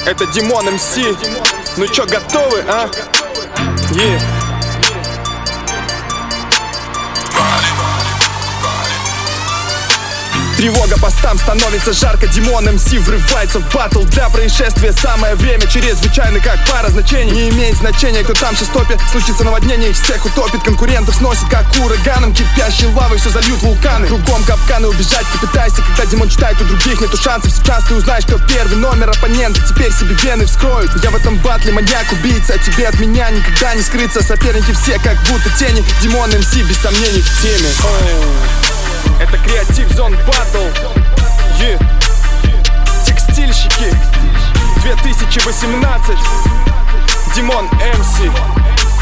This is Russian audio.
Это Димон МС. Ну чё, готовы, а? Yeah. Тревога по стам, становится жарко. Димон МС врывается в батл. Для происшествия самое время. Чрезвычайно как пара значений. Не имеет значения, кто там сейчас топит. Случится наводнение, их всех утопит. Конкурентов сносит как ураганом. Кипящей лавой все зальют вулканы. Кругом капканы, убежать ты пытайся. Когда Димон читает, у других нету шансов. Сейчас ты узнаешь, кто первый номер оппонента. Теперь себе вены вскроют. Я в этом батле маньяк-убийца. А тебе от меня никогда не скрыться. Соперники все как будто тени. Димон МС без сомнений в теме. Это Креатив Зон Батл. Текстильщики 2018. Димон МС.